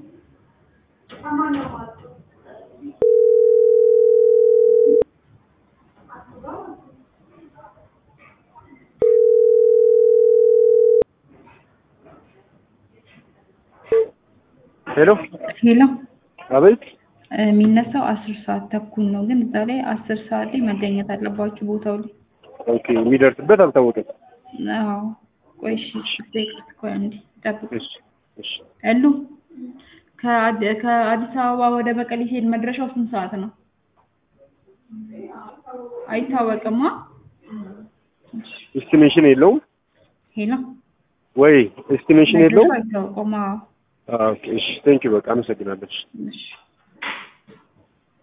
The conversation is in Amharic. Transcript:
ሄሎ ሄሎ አቤት የሚነሳው 10 ሰዓት ተኩል ነው ግን እዛ ላይ 10 ሰዓት ላይ መገኘት አለባችሁ ቦታው ላይ ኦኬ የሚደርስበት አልታወቀም አዎ ቆይ እሺ ቆይ አንዴ ጠብቁ እሺ እሺ አሉ ከአዲስ አበባ ወደ መቀሌ ሲሄድ መድረሻው ስንት ሰዓት ነው አይታወቅም ኤስቲሜሽን የለውም ሄሎ ወይ ኤስቲሜሽን የለውም አይታወቅም ኦኬ እሺ ቴንክ ዩ በቃ አመሰግናለሁ እሺ